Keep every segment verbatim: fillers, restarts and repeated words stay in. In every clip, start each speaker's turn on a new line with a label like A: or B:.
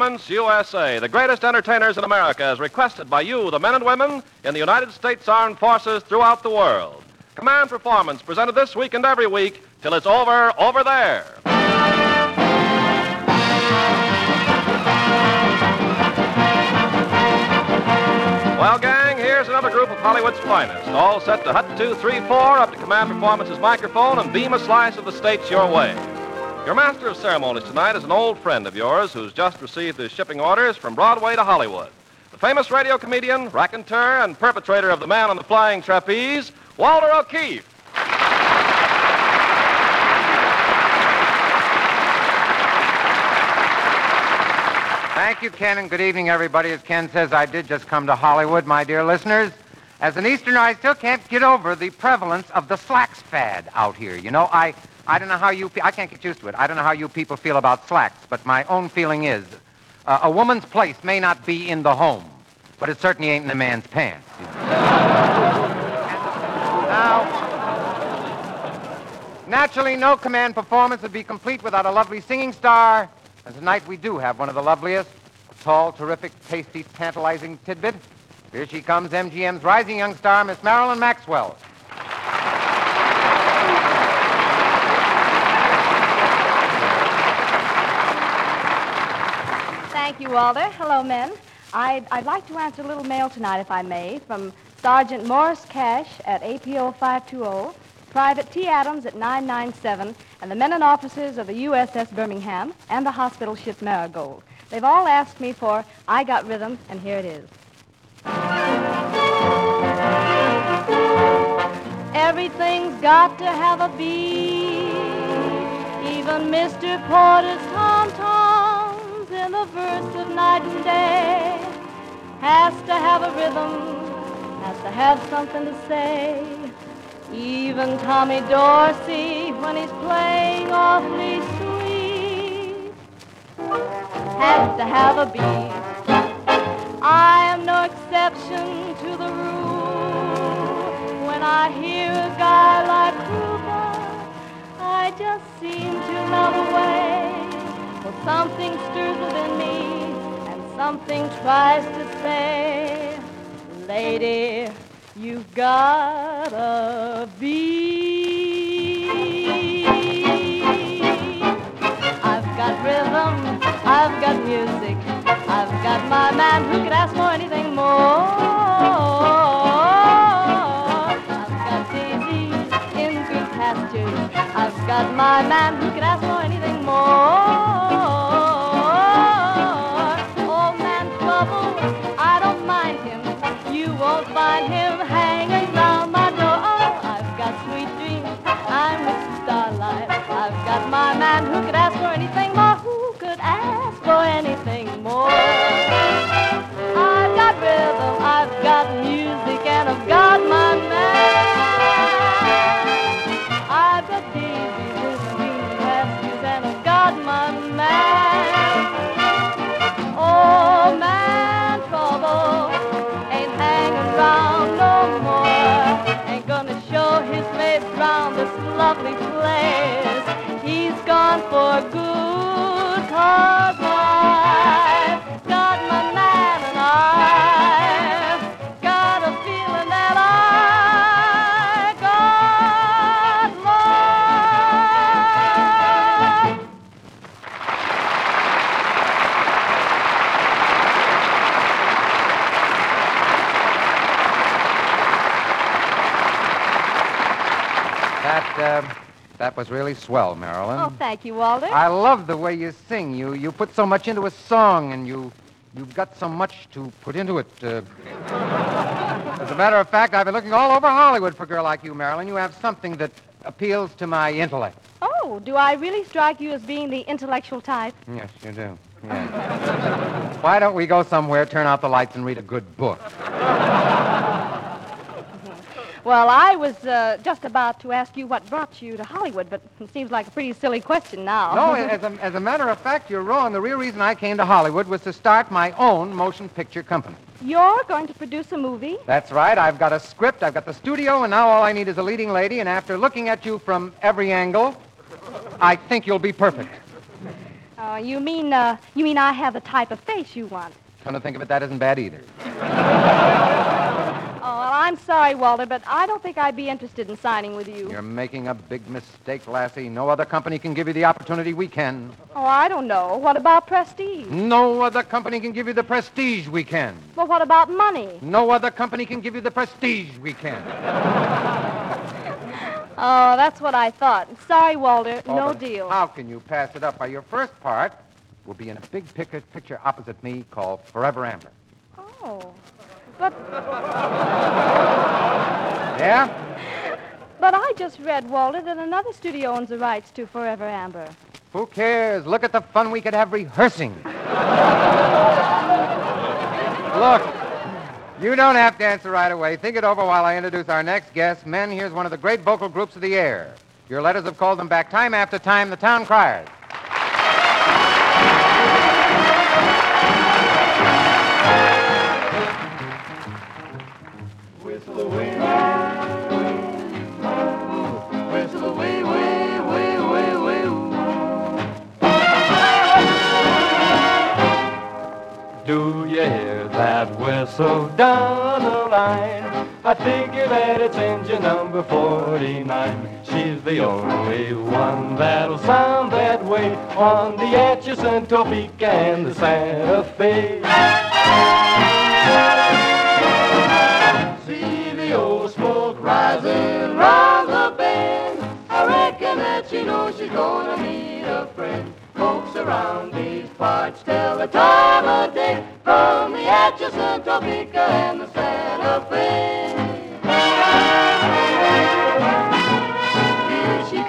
A: Performance U S A, the greatest entertainers in America, as requested by you, the men and women in the United States Armed Forces throughout the world. Command Performance, presented this week and every week till it's over, over there. Well, gang, here's another group of Hollywood's finest, all set to hut two, three, four, up to Command Performance's microphone and beam a slice of the States your way. Your master of ceremonies tonight is an old friend of yours who's just received his shipping orders from Broadway to Hollywood. The famous radio comedian, raconteur, and perpetrator of the Man on the Flying Trapeze, Walter O'Keefe.
B: Thank you, Ken, and good evening, everybody. As Ken says, I did just come to Hollywood, my dear listeners. As an Easterner, I still can't get over the prevalence of the slacks fad out here. You know, I, I don't know how you... Pe- I can't get used to it. I don't know how you people feel about slacks, but my own feeling is uh, a woman's place may not be in the home, but it certainly ain't in a man's pants. You know? Now, naturally, no Command Performance would be complete without a lovely singing star. And tonight we do have one of the loveliest, a tall, terrific, tasty, tantalizing tidbit. Here she comes, M G M's rising young star, Miss Marilyn Maxwell.
C: Thank you, Walter. Hello, men. I'd, I'd like to answer a little mail tonight, if I may, from Sergeant Morris Cash at A P O five two zero, Private T. Adams at nine nine seven, and the men and officers of the U S S Birmingham and the hospital ship Marigold. They've all asked me for I Got Rhythm, and here it is. Everything's got to have a beat, even Mister Porter's tom-toms in the verse of Night and Day has to have a rhythm, has to have something to say. Even Tommy Dorsey, when he's playing awfully sweet, has to have a beat. I am no exception to the rule. When I hear a guy like Kruger, I just seem to melt away. For something stirs within me, and something tries to say, lady, you've got a beat. I've got rhythm, I've got music, I've got my man who could ask for anything more. I've got daisies in green pastures, I've got my man who could ask for anything more. Old man Trouble, I don't mind him, you won't find him hanging round my door. Oh, I've got sweet dreams, I'm Missus Starlight, I've got my man who could ask for anything more. Who could ask for anything more? I've got rhythm, I've got music, and I've got my man. I've got daisies in green pastures, and I've got my man. Oh, man, Trouble ain't hanging round no more. Ain't gonna show his face round this lovely place. He's gone for good, 'cause I've got my man, and I've got a feeling that I got love.
B: That, uh, that was really swell, Marilyn.
C: Oh, thank you, Walter.
B: I love the way you sing. You you put so much into a song, and you you've got so much to put into it. Uh... As a matter of fact, I've been looking all over Hollywood for a girl like you, Marilyn. You have something that appeals to my intellect.
C: Oh, do I really strike you as being the intellectual type?
B: Yes, you do. Yes. Why don't we go somewhere, turn out the lights, and read a good book?
C: Well, I was uh, just about to ask you what brought you to Hollywood, but it seems like a pretty silly question now.
B: No, as a, as a matter of fact, you're wrong. The real reason I came to Hollywood was to start my own motion picture company.
C: You're going to produce a movie?
B: That's right. I've got a script, I've got the studio, and now all I need is a leading lady, and after looking at you from every angle, I think you'll be perfect.
C: Oh, you mean, uh, you mean I have the type of face you want?
B: Come to think of it, that isn't bad either.
C: Oh, well, I'm sorry, Walter, but I don't think I'd be interested in signing with you.
B: You're making a big mistake, Lassie. No other company can give you the opportunity we can.
C: Oh, I don't know. What about prestige?
B: No other company can give you the prestige we can.
C: Well, what about money?
B: No other company can give you the prestige we can.
C: Oh, that's what I thought. Sorry, Walter.
B: Oh,
C: no
B: but
C: deal.
B: How can you pass it up? Why, your first part will be in a big picture, picture opposite me called Forever Amber.
C: Oh. But,
B: Yeah?
C: but I just read, Walter, that another studio owns the rights to Forever Amber.
B: Who cares? Look at the fun we could have rehearsing. Look, you don't have to answer right away. Think it over while I introduce our next guest. Men, here's one of the great vocal groups of the air. Your letters have called them back time after time, the Town Criers.
D: Whistle away, whistle away, way, way, way, way. Do you hear that whistle down the line? I figure that it's engine number forty-nine. She's the only one that'll sound that way on the Atchison, Topeka, and the Santa Fe. See the old smoke rising round the bend. I reckon that she knows she's gonna meet a friend. Folks around these parts tell the time of day from the Atchison, Topeka, and the Santa Fe. Here she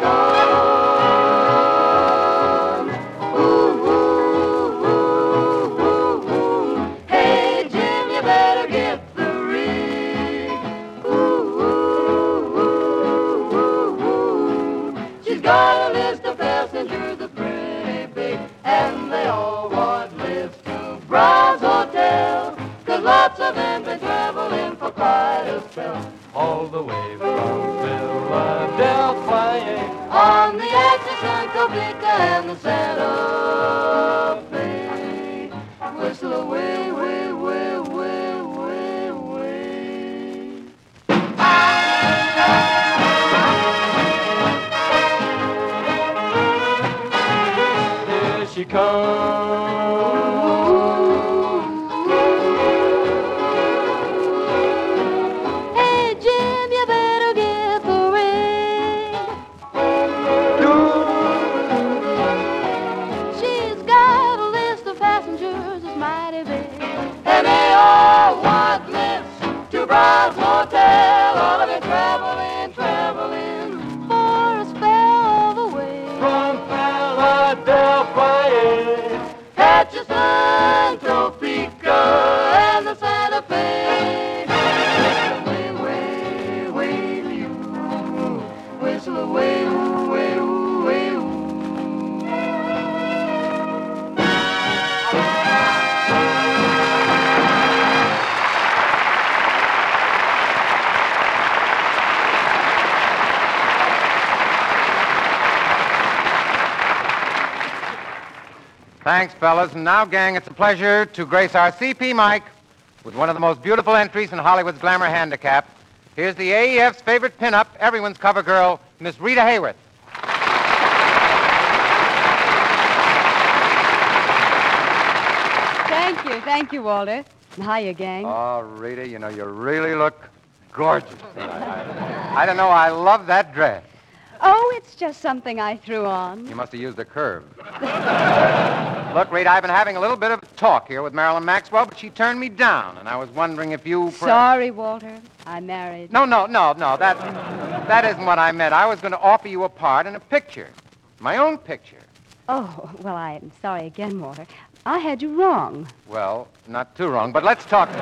D: comes. Ooh, ooh, ooh, ooh, ooh. Hey, Jim, you better get the rig. Ooh, ooh, ooh, ooh, ooh. She's got a list of passengers that's pretty big, and they all want lifts to Brown's Hotel, 'cause lots of them been traveling for quite a spell, all the way from Philadelphia, on the Atchison, Topeka, and the Santa Fe. Whistle away, way, way, way, way, way. Here she comes.
C: Hey, Jim, you better get the ring. She's got a list of passengers that's mighty big.
D: And they all want lifts to Brown's Hotel. All of it traveling, traveling
C: For a spell all the way.
D: from Philadelphia, Atchison, Topeka, and the Santa Fe. Way, way, way, you whistle away, ooh, way, ooh, way, ooh.
B: Thanks, fellas. And now, gang, it's a pleasure to grace our C P mic with one of the most beautiful entries in Hollywood's glamour handicap. Here's the A E F's favorite pinup, everyone's cover girl, Miss Rita Hayworth.
E: Thank you. Thank you, Walter. Hiya, gang.
B: Oh, Rita, you know, you really look gorgeous. I, I, I don't know, I love that dress.
E: Oh, it's just something I threw on.
B: You must have used a curve. Look, Rita, I've been having a little bit of a talk here with Marilyn Maxwell, but she turned me down, and I was wondering if you...
E: Sorry, Walter. I'm married.
B: No, no, no, no, that, that isn't what I meant. I was going to offer you a part in a picture, my own picture.
E: Oh, well, I'm sorry again, Walter. I had you wrong.
B: Well, not too wrong, but let's talk...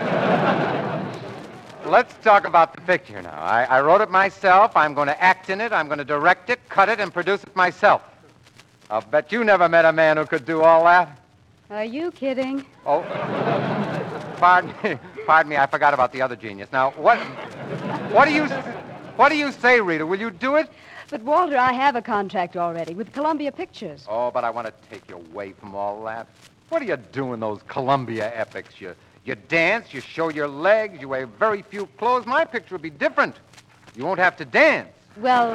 B: Let's talk about the picture now. I, I wrote it myself. I'm going to act in it. I'm going to direct it, cut it, and produce it myself. I'll bet you never met a man who could do all that.
E: Are you kidding?
B: Oh, pardon me. Pardon me. I forgot about the other genius. Now, what, what do you, what do you say, Rita? Will you do it?
E: But, Walter, I have a contract already with Columbia Pictures.
B: Oh, but I want to take you away from all that. What do you do in those Columbia epics? You, you dance, you show your legs, you wear very few clothes. My picture will be different. You won't have to dance.
E: Well,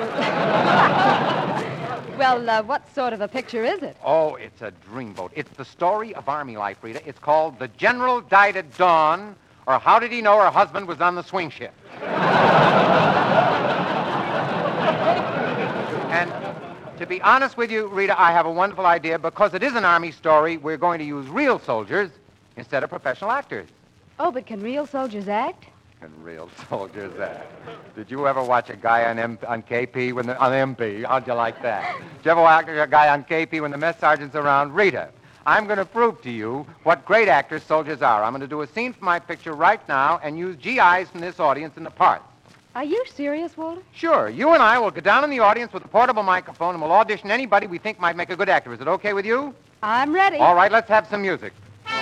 E: well, uh, what sort of a picture is it?
B: Oh, it's a dreamboat. It's the story of Army life, Rita. It's called The General Died at Dawn, or How Did He Know Her Husband Was on the Swing Shift? And to be honest with you, Rita, I have a wonderful idea. Because it is an Army story, we're going to use real soldiers instead of professional actors.
E: Oh, but can real soldiers act?
B: Can real soldiers act? Did you ever watch a guy on M- on K P when the, on M P? How'd you like that? Did you ever watch a guy on K P when the mess sergeant's around? Rita, I'm going to prove to you what great actors soldiers are. I'm going to do a scene from my picture right now and use G Is from this audience in the parts.
E: Are you serious, Walter?
B: Sure. You and I will go down in the audience with a portable microphone and we'll audition anybody we think might make a good actor. Is it okay with you?
E: I'm ready.
B: All right, let's have some music.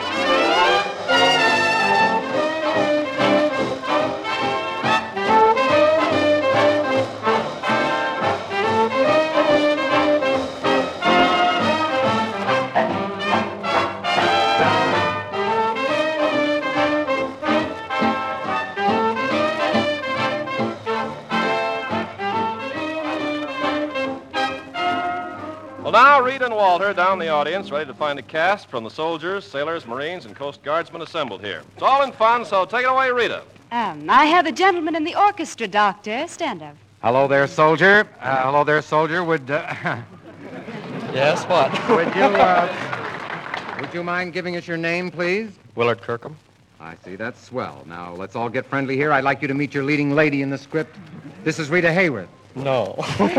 A: Well, now, Reed and Walter down the audience, ready to find a cast from the soldiers, sailors, Marines, and Coast Guardsmen assembled here. It's all in fun, so take it away, Rita.
E: Um, I have a gentleman in the orchestra, Doctor. Stand up.
B: Hello there, soldier. Uh, hello there, soldier. Would uh,
F: Yes, what?
B: would you uh, would you mind giving us your name, please?
F: Willard Kirkham.
B: I see. That's swell. Now let's all get friendly here. I'd like you to meet your leading lady in the script. This is Rita Hayworth.
F: No.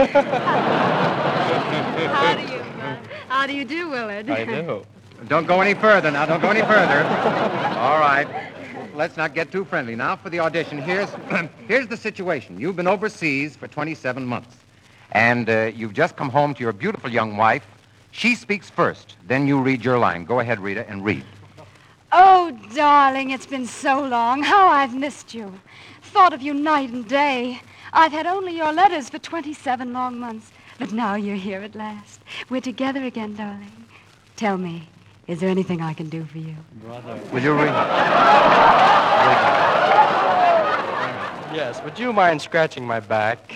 E: How do you, uh, how do you do, Willard?
F: I do.
B: Don't go any further now. Don't go any further. All right. Let's not get too friendly. Now for the audition. Here's here's the situation. You've been overseas for twenty-seven months. And uh, you've just come home to your beautiful young wife. She speaks first. Then you read your line. Go ahead, Rita, and read.
E: Oh, darling, it's been so long. How I've missed you. Thought of you night and day. I've had only your letters for twenty-seven long months. But now you're here at last. We're together again, darling. Tell me, is there anything I can do for you?
F: Brother.
B: Will you read?
F: Yes, would you mind scratching my back?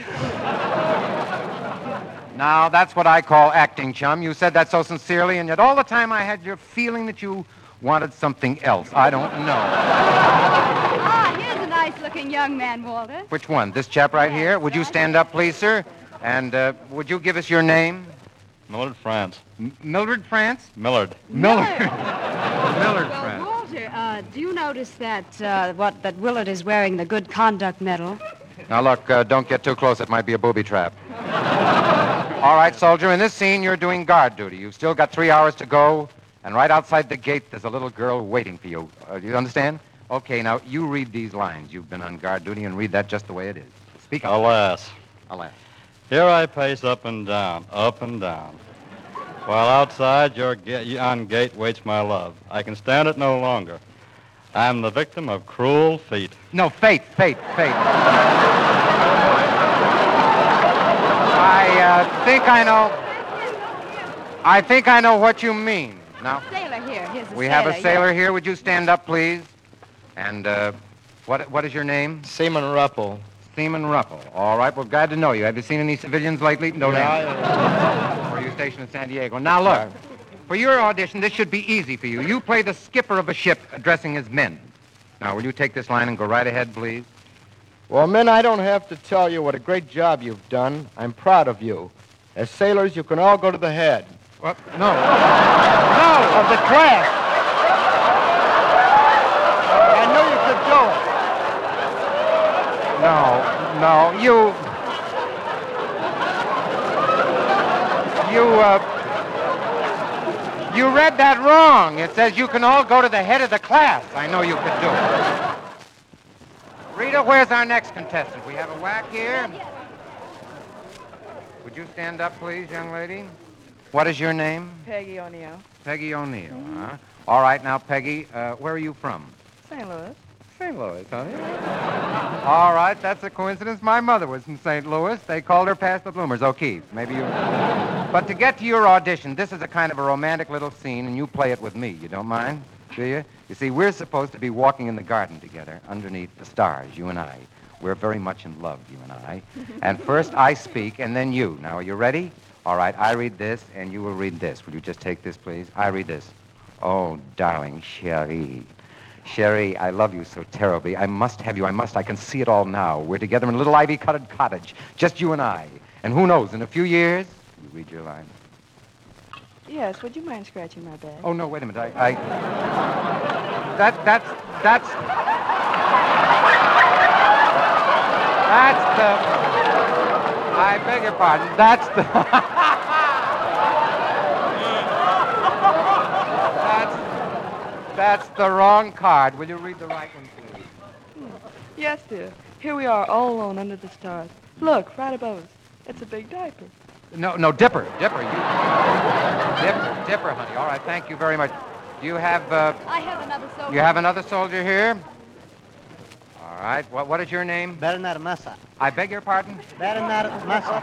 B: Now, that's what I call acting, chum. You said that so sincerely, and yet all the time I had your feeling that you wanted something else. I don't know.
E: Ah, here's a nice-looking young man, Walter.
B: Which one? This chap right here? Would you stand up, please, sir? And uh, would you give us your name?
F: Millard France.
B: M- Mildred France?
F: Millard.
B: Millard. Millard
E: Well,
B: France.
E: Walter, uh, do you notice that uh, what that Willard is wearing the Good Conduct Medal?
B: Now, look, uh, don't get too close. It might be a booby trap. All right, soldier, in this scene, you're doing guard duty. You've still got three hours to go, and right outside the gate, there's a little girl waiting for you. Uh, do you understand? Okay, now, you read these lines. You've been on guard duty, and read that just the way it is. Speak up.
F: Alas.
B: Alas.
F: Here I pace up and down, up and down. While outside your ga- on gate waits my love. I can stand it no longer. I'm the victim of cruel feet.
B: No, fate, fate, fate. I uh, think I know. I think I know what you mean. Now,
E: Sailor here. Here's a
B: we
E: sailor.
B: have a
E: yes.
B: sailor here. Would you stand up, please? And uh, what what is your name?
F: Seaman Ruppel.
B: Seaman Ruppel. All right. Well, glad to know you. Have you seen any civilians lately? No.
F: Yeah,
B: Or are you stationed in San Diego? Now look. For your audition, this should be easy for you. You play the skipper of a ship addressing his men. Now, will you take this line and go right ahead, please?
G: Well, men, I don't have to tell you what a great job you've done. I'm proud of you. As sailors, you can all go to the head.
B: What? No. No!
G: Of the class. I knew you could do it.
B: No, no, you... You, uh... You read that wrong. It says you can all go to the head of the class. I know you could do it. Rita, where's our next contestant? We have a whack here. Would you stand up, please, young lady? What is your name?
H: Peggy O'Neill,
B: Peggy O'Neill, huh? All right, now, Peggy, uh, where are you from?
H: Saint Louis.
B: Saint Louis, honey. All right, that's a coincidence. My mother was from Saint Louis. They called her Past the Bloomers, O'Keefe. Maybe you... But to get to your audition, this is a kind of a romantic little scene, and you play it with me. You don't mind, do you? You see, we're supposed to be walking in the garden together underneath the stars, you and I. We're very much in love, you and I. And first I speak, and then you. Now, are you ready? All right, I read this, and you will read this. Will you just take this, please? I read this. Oh, darling, chérie. Chérie, I love you so terribly. I must have you. I must. I can see it all now. We're together in a little ivy-covered cottage, just you and I. And who knows, in a few years... You read your line.
H: Yes, would you mind scratching my back?
B: Oh, no, wait a minute. I... I... That, that's... That's... That's the... I beg your pardon. That's the... that's... That's the wrong card. Will you read the right one, please?
H: Yes, dear. Here we are, all alone under the stars. Look, right above us. It's a big diaper.
B: No, no, Dipper. Dipper, you... Dipper, Dipper, honey. All right, thank you very much. Do you have, uh...
E: I have another soldier.
B: You have another soldier here? All right. What, what is your name?
I: Bernard Massa.
B: I beg your pardon?
I: Bernard Massa.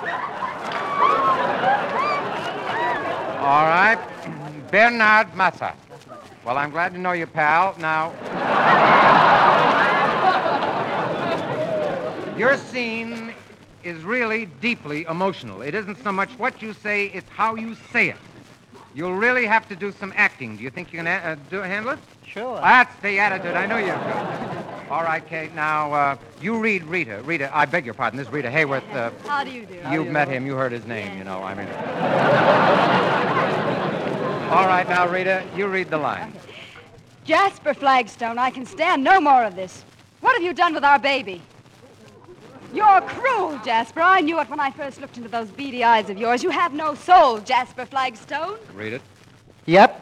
B: All right. Bernard Massa. Well, I'm glad to know you, pal. Now, your scene is really deeply emotional. It isn't so much what you say, it's how you say it. You'll really have to do some acting. Do you think you can uh, do, handle it?
I: Sure.
B: That's the attitude. I know you could. All right, Kate. Now, uh, you read Rita. Rita, I beg your pardon. This is Rita Hayworth. Uh,
E: How do you do?
B: you've met him. You heard his name, you know. I mean... All right, now, Rita, you read the line.
E: Jasper Flagstone, I can stand no more of this. What have you done with our baby? You're cruel, Jasper. I knew it when I first looked into those beady eyes of yours. You have no soul, Jasper Flagstone.
B: Read it.
I: Yep.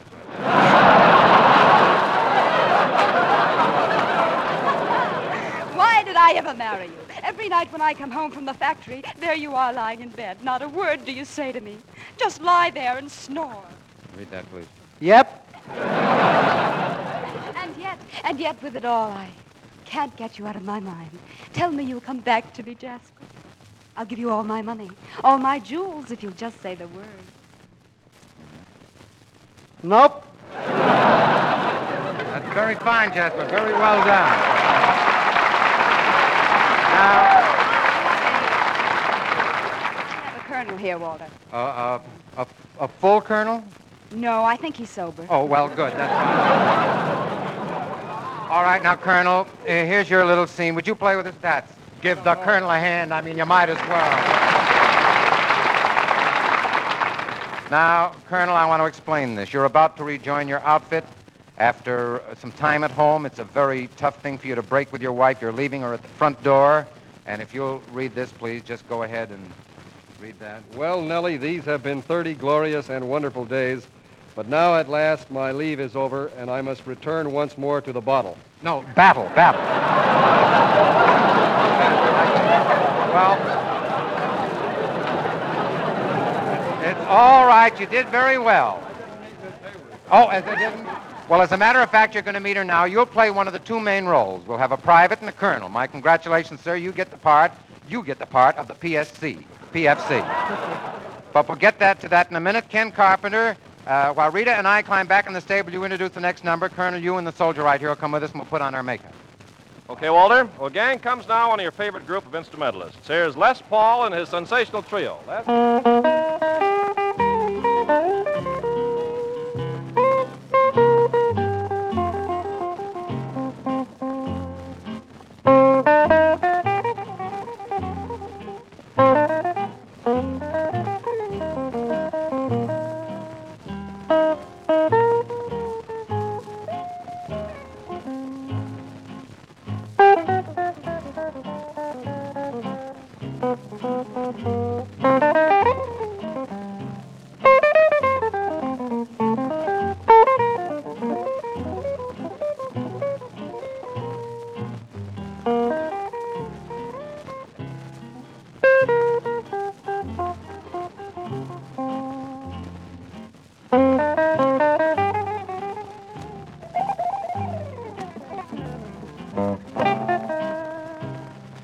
E: Why did I ever marry you? Every night when I come home from the factory, there you are lying in bed. Not a word do you say to me. Just lie there and snore.
B: Read that, please.
I: Yep.
E: And yet, and yet with it all, I can't get you out of my mind. Tell me you'll come back to me, Jasper. I'll give you all my money, all my jewels, if you'll just say the word.
I: Nope.
B: That's very fine, Jasper. Very well done. Now,
E: I have a colonel here, Walter.
B: uh, uh, a, a full colonel?
E: No, I think he's sober.
B: Oh, well, good. That's fine. All right, now, Colonel, uh, here's your little scene. Would you play with the stats? Give the Colonel a hand. I mean, you might as well. Now, Colonel, I want to explain this. You're about to rejoin your outfit after some time at home. It's a very tough thing for you to break with your wife. You're leaving her at the front door. And if you'll read this, please, just go ahead and read that.
J: Well, Nellie, these have been thirty glorious and wonderful days. But now, at last, my leave is over, and I must return once more to the bottle.
B: No, battle, battle. Well, it's all right. You did very well. Oh, as I didn't? Well, as a matter of fact, you're going to meet her now. You'll play one of the two main roles. We'll have a private and a colonel. My congratulations, sir. You get the part. You get the part of the P S C, P F C. But we'll get that to that in a minute. Ken Carpenter, uh, while Rita and I climb back in the stable, you introduce the next number. Colonel, you and the soldier right here will come with us, and we'll put on our makeup.
A: Okay, Walter. Well, gang, comes now one of your favorite group of instrumentalists. Here's Les Paul and his sensational trio. Les?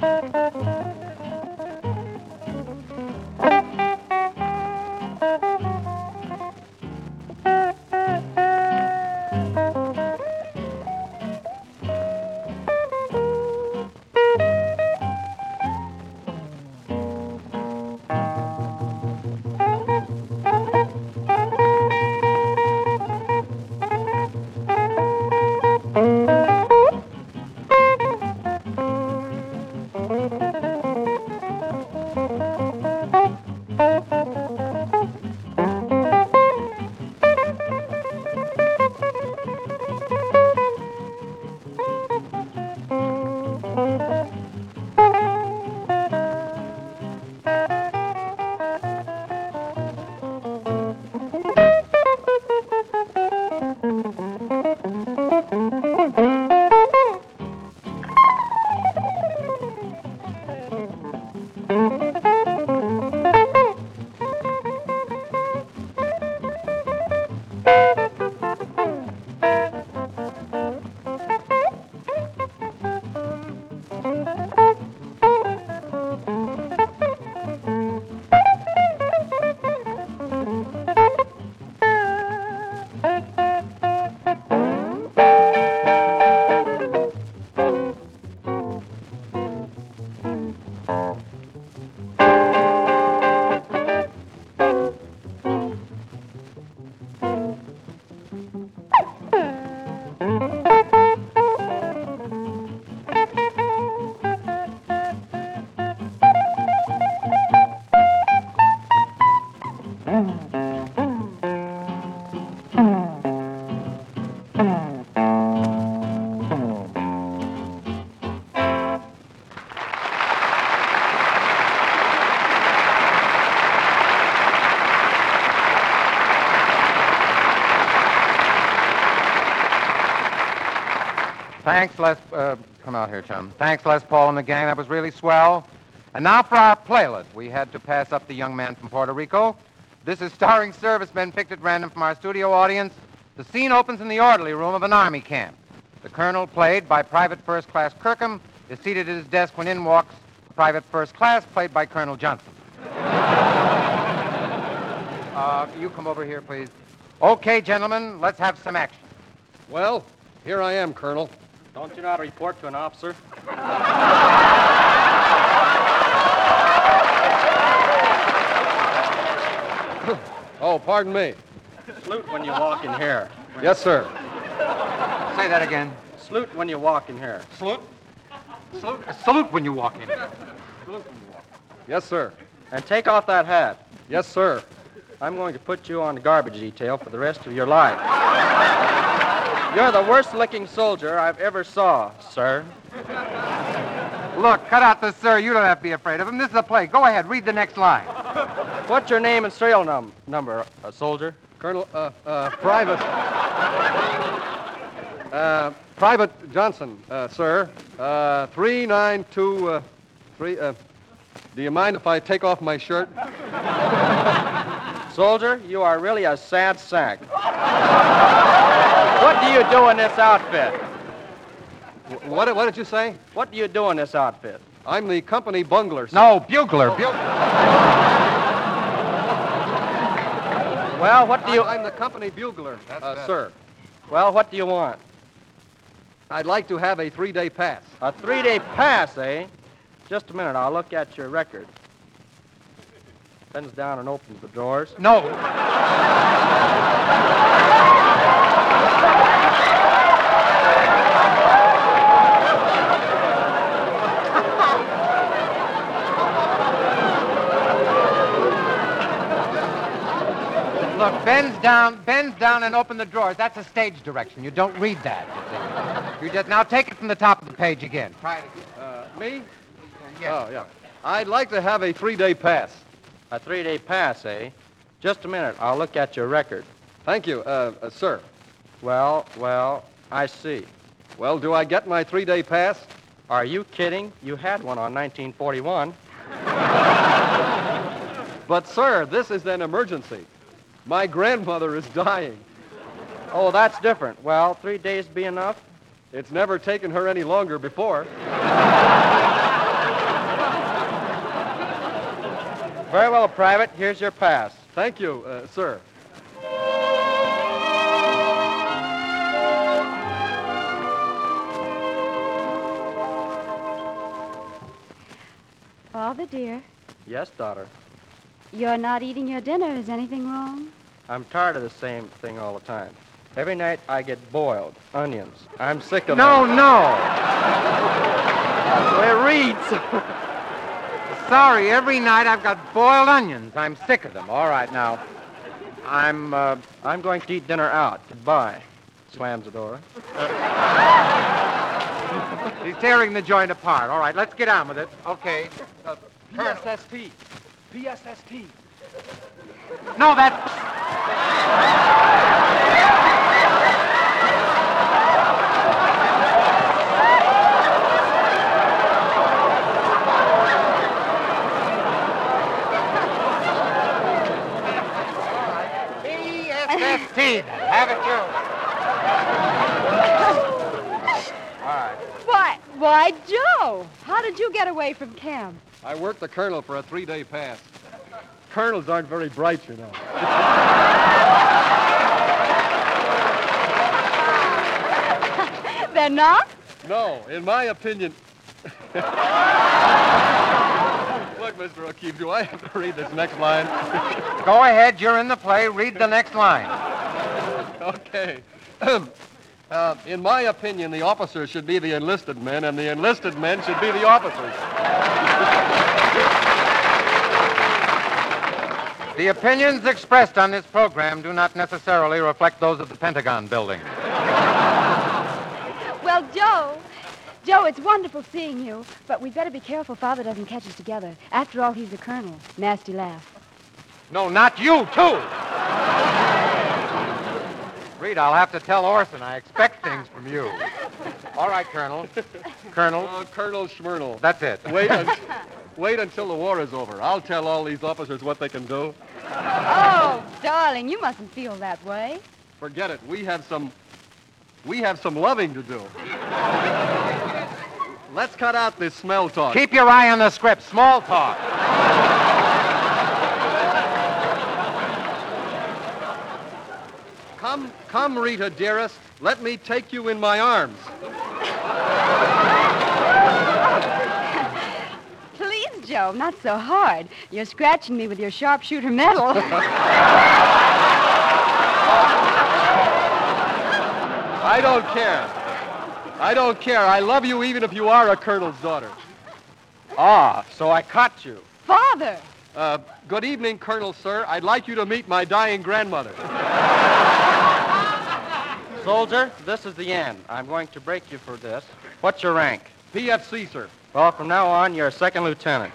B: Thanks, Les. Uh, come out here, chum. Thanks, Les Paul and the gang. That was really swell. And now for our playlet. We had to pass up the young man from Puerto Rico. This is starring servicemen picked at random from our studio audience. The scene opens in the orderly room of an army camp. The colonel, played by Private First Class Kirkham, is seated at his desk when in walks Private First Class, played by Colonel Johnson. uh, you come over here, please. Okay, gentlemen, let's have some action.
J: Well, here I am, Colonel.
F: Don't you know how to report to an officer?
J: Oh, pardon me.
F: Salute when you walk in here.
J: Yes, sir.
B: Say that again.
F: Salute when you walk in here.
B: Salute? Salute, salute when you walk in.
J: Yes, sir.
F: And take off that hat.
J: Yes, sir.
F: I'm going to put you on the garbage detail for the rest of your life. You're the worst-looking soldier I've ever saw, sir.
B: Look, cut out the sir. You don't have to be afraid of him. This is a play. Go ahead. Read the next line.
F: What's your name and serial num- number, uh, soldier?
J: Colonel, uh, uh, Private. Uh, Private Johnson, uh, sir. Uh, three nine two, uh, three, uh, do you mind if I take off my shirt?
F: Soldier, you are really a sad sack. What do you do in this outfit?
J: What, what did you say?
F: What do you do in this outfit?
J: I'm the company bungler, sir.
B: No, bugler. Bugler.
F: Well, what do you...
J: I'm, I'm the company bugler, uh, sir.
F: Well, what do you want?
J: I'd like to have a three-day pass.
F: A three-day pass, eh? Just a minute. I'll look at your record. Bends down and opens the drawers.
B: No. Look, bends down, bends down and open the drawers. That's a stage direction. You don't read that. You, see. You just now take it from the top of the page again. Try it again.
J: Uh, me?
B: Yes.
J: Oh, yeah. I'd like to have a three-day pass.
F: A three-day pass, eh? Just a minute. I'll look at your record.
J: Thank you, uh, uh, sir.
F: Well, well, I see.
J: Well, do I get my three-day pass?
F: Are you kidding? You had one on nineteen forty-one.
J: But, sir, this is an emergency. My grandmother is dying.
F: Oh, that's different. Well, three days be enough?
J: It's never taken her any longer before.
G: Very well, Private. Here's your pass.
J: Thank you, uh, sir.
E: Father, dear,
G: Yes, daughter.
E: you're not eating your dinner. Is anything wrong?
G: I'm tired of the same thing all the time. Every night I get boiled onions. I'm sick of
B: No,
G: them.
B: no.
G: They're reeds.
B: Sorry, every night I've got boiled onions. I'm sick of them. All right, now.
G: I'm, uh, I'm going to eat dinner out. Goodbye. Slams the door.
B: He's tearing the joint apart. All right, let's get on with it. Okay. Uh,
J: P S S T. P S S T.
B: no, that's... P S S T. Have it, you. All right.
E: Why, why, Joe, how did you get away from camp?
J: I worked the colonel for a three-day pass. Colonels aren't very bright, you know.
E: They're not?
J: No, in my opinion... Look, Mister O'Keefe, do I have to read this next line?
B: Go ahead. You're in the play. Read the next line.
J: Okay. Uh, in my opinion, the officers should be the enlisted men, and the enlisted men should be the officers.
B: The opinions expressed on this program do not necessarily reflect those of the Pentagon building.
E: Well, Joe, Joe, it's wonderful seeing you, but we'd better be careful Father doesn't catch us together. After all, he's the colonel. Nasty laugh.
B: No, not you, too. Reed, I'll have to tell Orson. I expect things from you. All right, Colonel. Colonel.
J: Uh, Colonel Schmernel.
B: That's it.
J: Wait, un- wait until the war is over. I'll tell all these officers what they can do.
E: Oh, darling, you mustn't feel that way.
J: Forget it. We have some... We have some loving to do. Let's cut out this smell talk.
B: Keep your eye on the script. Small talk.
J: Come, come, Rita, dearest. Let me take you in my arms.
E: Please, Joe, not so hard. You're scratching me with your sharpshooter metal.
J: I don't care. I don't care. I love you even if you are a colonel's daughter.
G: Ah, so I caught you.
E: Father!
J: Uh, good evening, Colonel, sir. I'd like you to meet my dying grandmother.
G: Soldier, this is the end. I'm going to break you for this. What's your rank?
J: P F C, sir.
G: Well, from now on, you're a second lieutenant.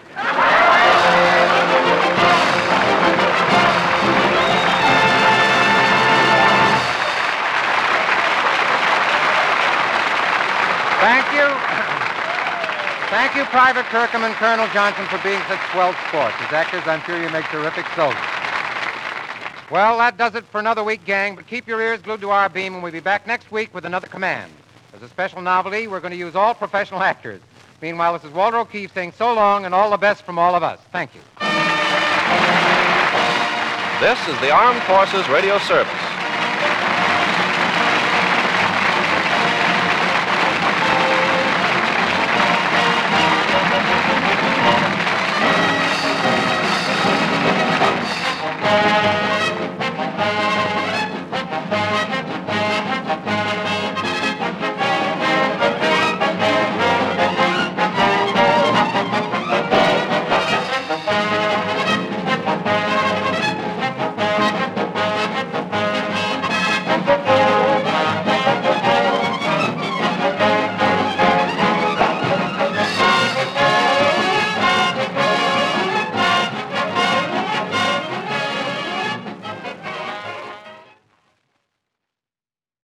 B: Thank you. Thank you, Private Kirkham and Colonel Johnson, for being such swell sports. As actors, I'm sure you make terrific soldiers. Well, that does it for another week, gang, but keep your ears glued to our beam, and we'll be back next week with another command. As a special novelty, we're going to use all professional actors. Meanwhile, this is Walter O'Keefe saying so long and all the best from all of us. Thank you.
A: This is the Armed Forces Radio Service.